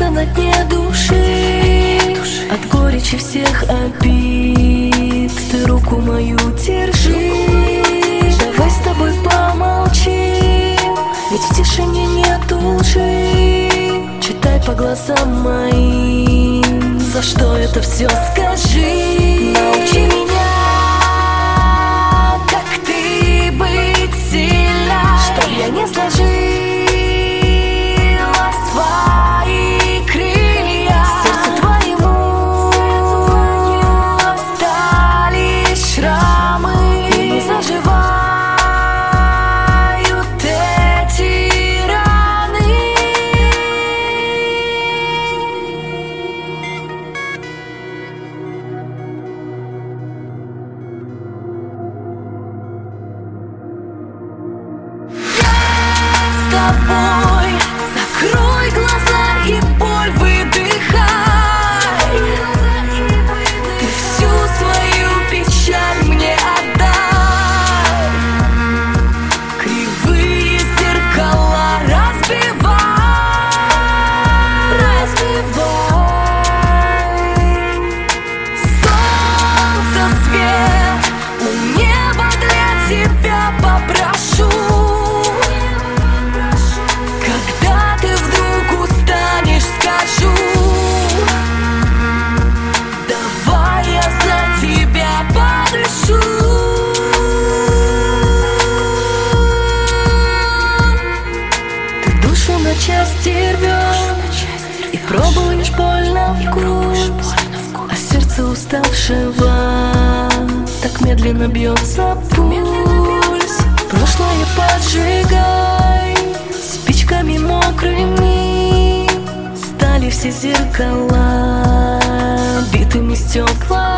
где-то на дне души, от горечи всех обид ты руку мою держи. Давай с тобой помолчим, ведь в тишине нету лжи. Читай по глазам моим, за что это все скажи. Научи меня, как ты быть сильна, чтоб я не сложила свои крылья. Сердцу твоему остались шрамы, и не заживают эти раны. С тобой закрой глаза и боль выдыхай. Ты всю свою печаль мне отдай. Кривые зеркала разбивай. Солнце, свет, у неба для тебя попрошу. Когда ты вдруг устанешь, скажу: давай я за тебя подышу. Ты душу на части рвешь и пробуешь боль на вкус, а сердце уставшего так медленно бьется пульс. Прошлое поджигай спичками мокрыми, стали все зеркала битыми стекла.